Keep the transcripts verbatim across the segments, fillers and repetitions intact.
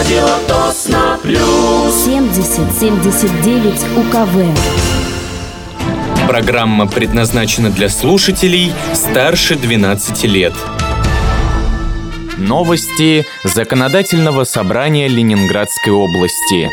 Радио Тосно Плюс. семьдесят семьдесят девять УКВ. Программа предназначена для слушателей старше двенадцати лет. Новости Законодательного собрания Ленинградской области.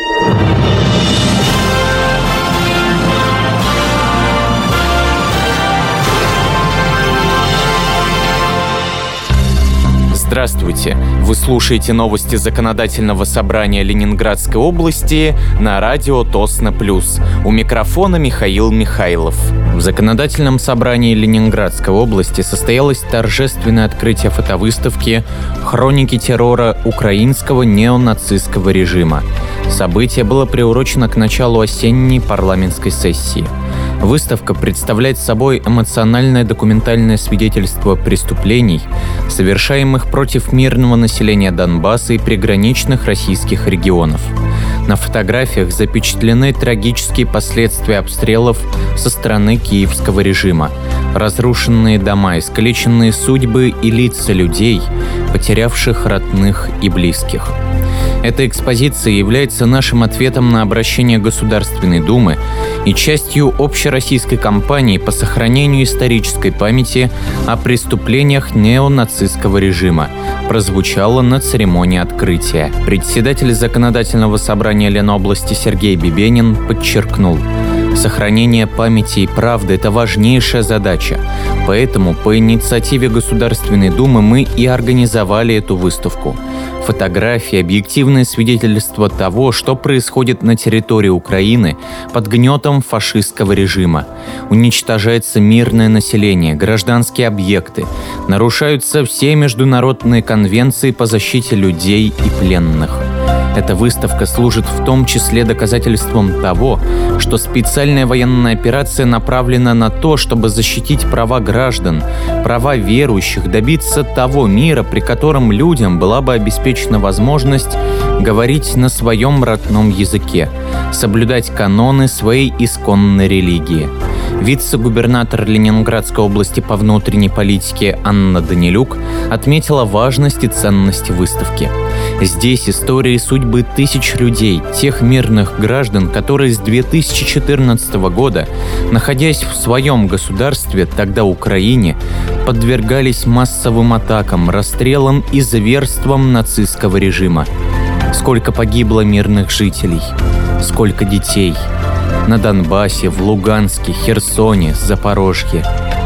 Здравствуйте! Вы слушаете новости Законодательного собрания Ленинградской области на радио Тосно Плюс. У микрофона Михаил Михайлов. В Законодательном собрании Ленинградской области состоялось торжественное открытие фотовыставки «Хроники террора украинского неонацистского режима». Событие было приурочено к началу осенней парламентской сессии. Выставка представляет собой эмоциональное документальное свидетельство преступлений, совершаемых против мирного населения Донбасса и приграничных российских регионов. На фотографиях запечатлены трагические последствия обстрелов со стороны киевского режима, разрушенные дома, искалеченные судьбы и лица людей, потерявших родных и близких. Эта экспозиция является нашим ответом на обращение Государственной Думы и частью общероссийской кампании по сохранению исторической памяти о преступлениях неонацистского режима, прозвучало на церемонии открытия. Председатель Законодательного собрания Ленобласти Сергей Бибенин подчеркнул: сохранение памяти и правды – это важнейшая задача. Поэтому по инициативе Государственной Думы мы и организовали эту выставку. Фотографии – объективное свидетельство того, что происходит на территории Украины под гнетом фашистского режима. Уничтожается мирное население, гражданские объекты, нарушаются все международные конвенции по защите людей и пленных. Эта выставка служит в том числе доказательством того, что специальная военная операция направлена на то, чтобы защитить права граждан, права верующих, добиться того мира, при котором людям была бы обеспечена возможность говорить на своем родном языке, соблюдать каноны своей исконной религии. Вице-губернатор Ленинградской области по внутренней политике Анна Данилюк отметила важность и ценность выставки. Здесь истории и судьбы тысяч людей, тех мирных граждан, которые с две тысячи четырнадцатого года, находясь в своем государстве, тогда Украине, подвергались массовым атакам, расстрелам и зверствам нацистского режима. Сколько погибло мирных жителей, сколько детей на Донбассе, в Луганске, Херсоне, Запорожье.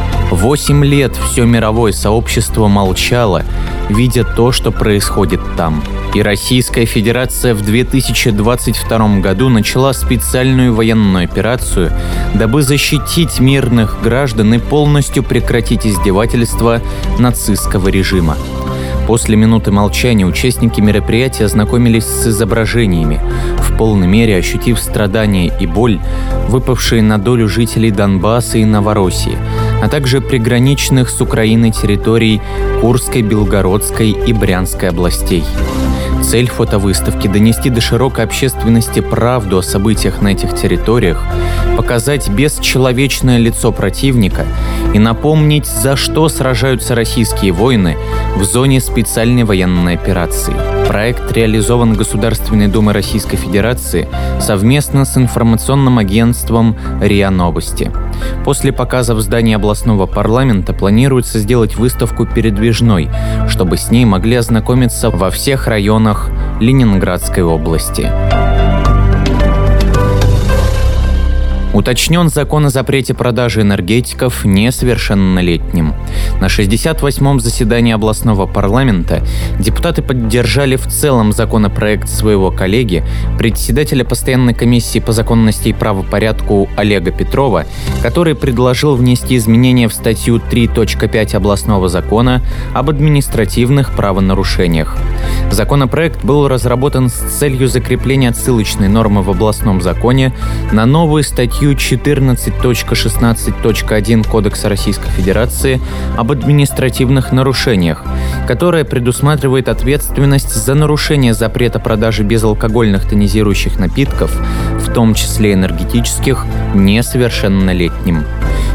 Восемь лет все мировое сообщество молчало, видя то, что происходит там. И Российская Федерация в две тысячи двадцать втором году начала специальную военную операцию, дабы защитить мирных граждан и полностью прекратить издевательства нацистского режима. После минуты молчания участники мероприятия ознакомились с изображениями, в полной мере ощутив страдания и боль, выпавшие на долю жителей Донбасса и Новороссии, а также приграничных с Украиной территорий Курской, Белгородской и Брянской областей. Цель фотовыставки – донести до широкой общественности правду о событиях на этих территориях, показать бесчеловечное лицо противника и напомнить, за что сражаются российские воины в зоне специальной военной операции. Проект реализован Государственной Думой Российской Федерации совместно с информационным агентством РИА Новости. После показа в здании областного парламента планируется сделать выставку передвижной, чтобы с ней могли ознакомиться во всех районах Ленинградской области. Уточнен закон о запрете продажи энергетиков несовершеннолетним. На шестьдесят восьмом заседании областного парламента депутаты поддержали в целом законопроект своего коллеги, председателя постоянной комиссии по законности и правопорядку Олега Петрова, который предложил внести изменения в статью три точка пять областного закона об административных правонарушениях. Законопроект был разработан с целью закрепления отсылочной нормы в областном законе на новую статью четырнадцать точка шестнадцать точка один Кодекса Российской Федерации об административных нарушениях, которая предусматривает ответственность за нарушение запрета продажи безалкогольных тонизирующих напитков, в том числе энергетических, несовершеннолетним.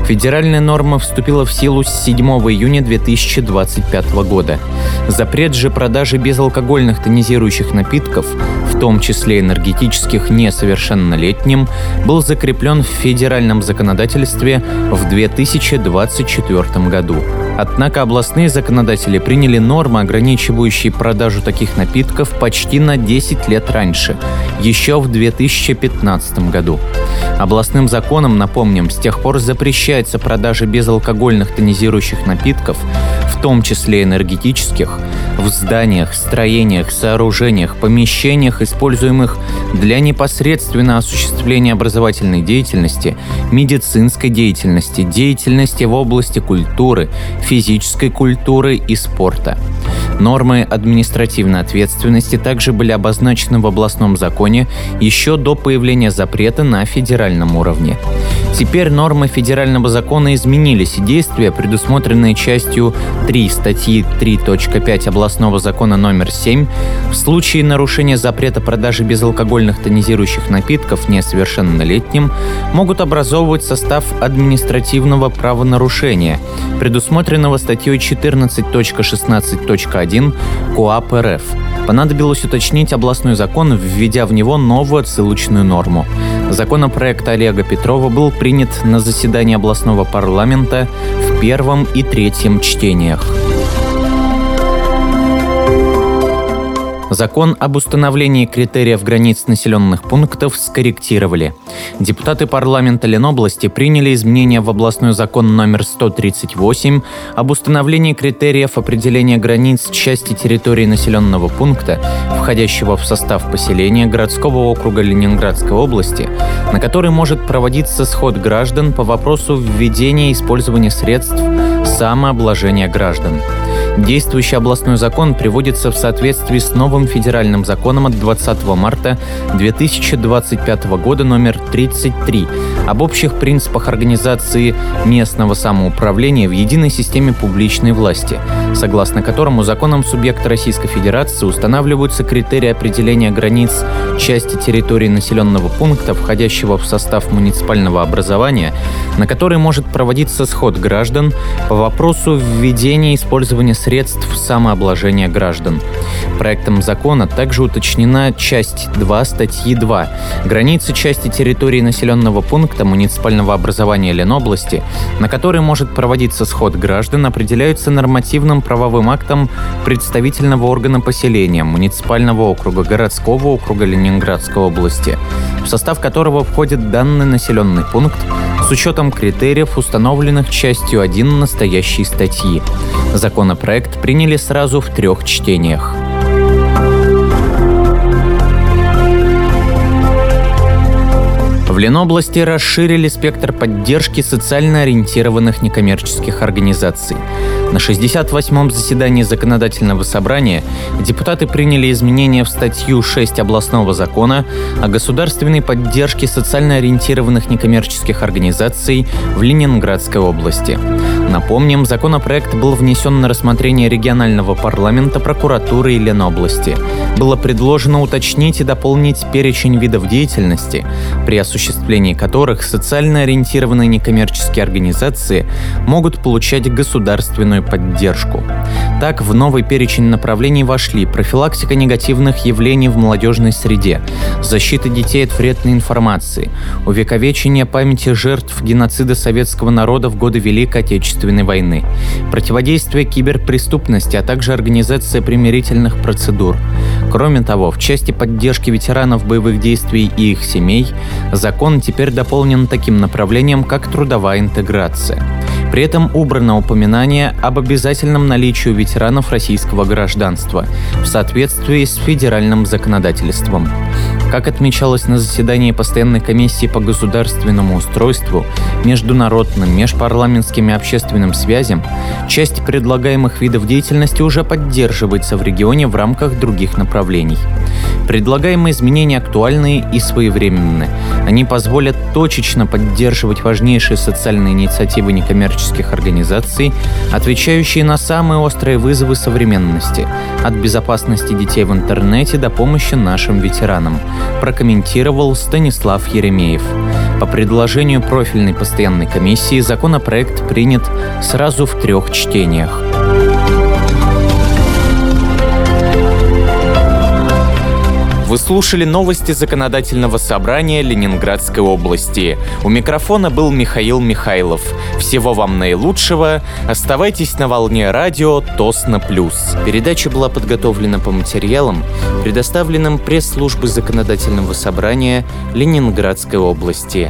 Федеральная норма вступила в силу с седьмого июня две тысячи двадцать пятого года. Запрет же продажи безалкогольных тонизирующих напитков, в том числе энергетических, несовершеннолетним, был закреплен в федеральном законодательстве в две тысячи двадцать четвёртом году. Однако областные законодатели приняли нормы, ограничивающие продажу таких напитков почти на десять лет раньше, еще в две тысячи пятнадцатом году. Областным законом, напомним, с тех пор запрещается продажа безалкогольных тонизирующих напитков, в том числе энергетических, в зданиях, строениях, сооружениях, помещениях, используемых для непосредственно осуществления образовательной деятельности, медицинской деятельности, деятельности в области культуры, физической культуры и спорта. Нормы административной ответственности также были обозначены в областном законе еще до появления запрета на федеральном уровне. Теперь нормы федерального закона изменились, и действия, предусмотренные частью три статьи три точка пять областного закона номер семь, в случае нарушения запрета продажи безалкогольных тонизирующих напитков несовершеннолетним, могут образовывать состав административного правонарушения, предусмотренного статьей четырнадцать точка шестнадцать точка один КоАП РФ. Понадобилось уточнить областной закон, введя в него новую отсылочную норму. Законопроект Олега Петрова был принят на заседании областного парламента в первом и третьем чтениях. Закон об установлении критериев границ населенных пунктов скорректировали. Депутаты парламента Ленобласти приняли изменения в областной закон номер сто тридцать восемь об установлении критериев определения границ части территории населенного пункта, входящего в состав поселения городского округа Ленинградской области, на который может проводиться сход граждан по вопросу введения и использования средств самообложения граждан. Действующий областной закон приводится в соответствии с новым федеральным законом от двадцатого марта две тысячи двадцать пятого года номер тридцать три об общих принципах организации местного самоуправления в единой системе публичной власти, согласно которому законом субъекта Российской Федерации устанавливаются критерии определения границ части территории населенного пункта, входящего в состав муниципального образования, на который может проводиться сход граждан по вопросу введения и использования средств самообложения граждан. Проектом закона также уточнена часть два статьи два. Границы части территории населенного пункта муниципального образования Ленобласти, на который может проводиться сход граждан, определяются нормативным правовым актом представительного органа поселения муниципального округа городского округа Ленинградской области, в состав которого входит данный населенный пункт, с учетом критериев, установленных частью один настоящей статьи. Законопроект приняли сразу в трех чтениях. В Ленобласти расширили спектр поддержки социально ориентированных некоммерческих организаций. На шестьдесят восьмом заседании Законодательного собрания депутаты приняли изменения в статью шесть областного закона о государственной поддержке социально ориентированных некоммерческих организаций в Ленинградской области. Напомним, законопроект был внесен на рассмотрение регионального парламента, прокуратуры и Ленобласти. Было предложено уточнить и дополнить перечень видов деятельности, при осуществлении которых социально ориентированные некоммерческие организации могут получать государственную поддержку. Так, в новый перечень направлений вошли профилактика негативных явлений в молодежной среде, защита детей от вредной информации, увековечение памяти жертв геноцида советского народа в годы Великой Отечественной войны, противодействие киберпреступности, а также организация примирительных процедур. Кроме того, в части поддержки ветеранов боевых действий и их семей закон теперь дополнен таким направлением, как трудовая интеграция. При этом убрано упоминание об обязательном наличии у ветеранов российского гражданства в соответствии с федеральным законодательством. Как отмечалось на заседании Постоянной комиссии по государственному устройству, международным, межпарламентским и общественным связям, часть предлагаемых видов деятельности уже поддерживается в регионе в рамках других направлений. Предлагаемые изменения актуальны и своевременны. Они позволят точечно поддерживать важнейшие социальные инициативы некоммерческих организаций, отвечающие на самые острые вызовы современности, от безопасности детей в интернете до помощи нашим ветеранам, прокомментировал Станислав Еремеев. По предложению профильной постоянной комиссии законопроект принят сразу в трех чтениях. Вы слушали новости Законодательного собрания Ленинградской области. У микрофона был Михаил Михайлов. Всего вам наилучшего. Оставайтесь на волне радио Тосно Плюс. Передача была подготовлена по материалам, предоставленным пресс-службой Законодательного собрания Ленинградской области.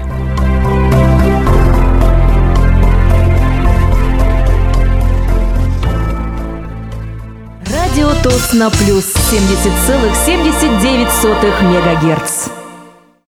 Радио Тосно Плюс семьдесят целых семьдесят девять сотых мегагерц.